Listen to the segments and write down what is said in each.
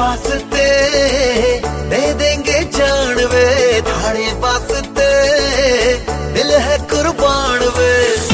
वास्ते दे देंगे जान वे, थाड़े वास्ते दिल है कुर्बान वे।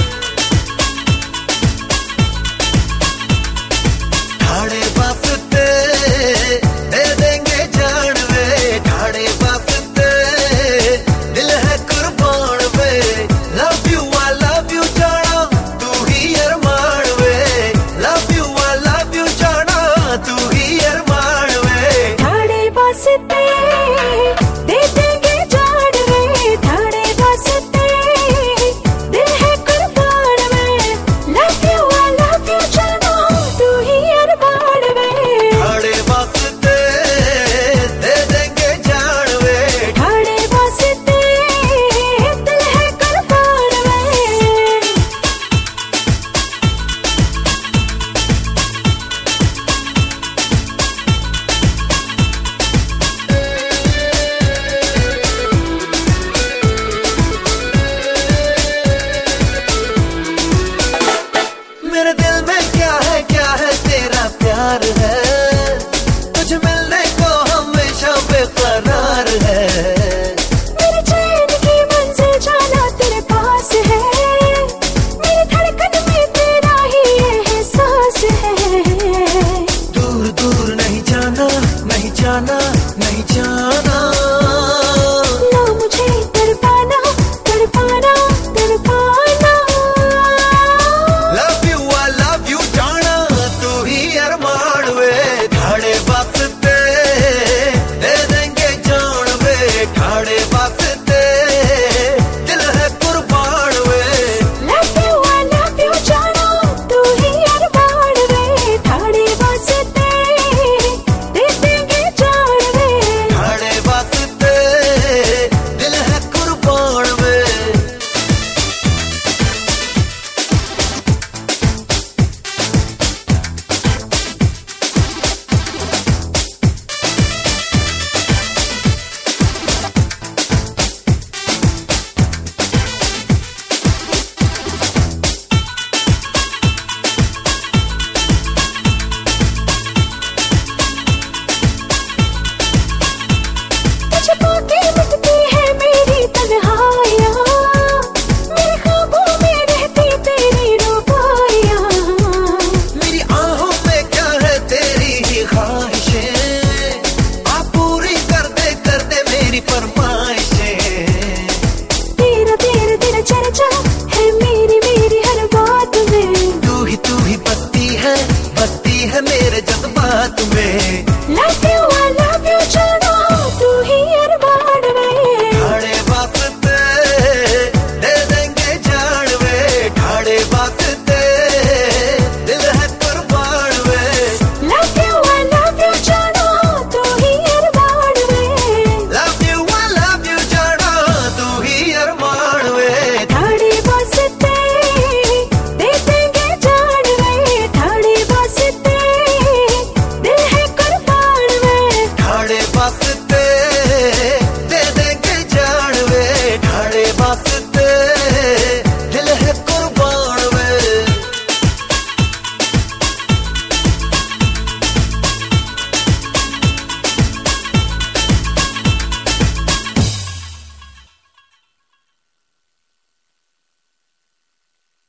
थाड़े वास्ते दे देंगे जान वे, थाड़े वास्ते दिल है कुर्बान वे। Love you I love you जाना तू ही अरमान वे, love you I love you जाना तू ही अरमान वे। थाड़े वास्ते दे देंगे जान वे, थाड़े वास्ते दिल है कुर्बान वे। Love you I love you जाना तू ही अरमान वे। थाड़े वास्ते दे देंगे जान वे, थाड़े वास्ते दिल है कुर्बान वे। मेरे दिल में क्या है तेरा प्यार है, तुझ मिलने को हमेशा बेकरार है। मेरे चैन की मंजिल जाना तेरे पास है, मेरी धड़कन में तेरा ही एहसास है। दूर दूर नहीं जाना, नहीं जाना, नहीं जाना। ना मुझे तड़पाना, तड़पाना, तड़पाना। Love you I love you जाना तू ही अरमान वे। थाड़े वास्ते दे देंगे जान वे, थाड़े वास्ते दिल है कुर्बान वे। Love you I love you जाना तू ही अरमान वे, थाड़े वास्ते दे देंगे जान वे। थाड़े वास्ते दिल है कुर्बान वे। तुझे पाके मिटती है मेरी तन्हाइयाँ, मेरे ख्वाबों में रहती तेरी रुबाइयाँ। मेरी आहों में क्या है तेरी ही ख्वाहिशें, आप पूरी कर दे मेरी फरमाइशें। तेरा तेरा तेरा चर्चा है मेरी मेरी हर बात में। तू ही बसती है मेरे जज्बात में। Love you I love you जाना तू ही अरमान वे। थाड़े वास्ते दे देंगे जान वे, थाड़े वास्ते दिल है कुर्बान वे। Love you I love you जाना तू ही अरमान वे। Love you I love you जाना तू ही अरमान वे। थाड़े वास्ते दे देंगे जान वे, थाड़े वास्ते दिल है कुर्बान वे। थाड़े वास्ते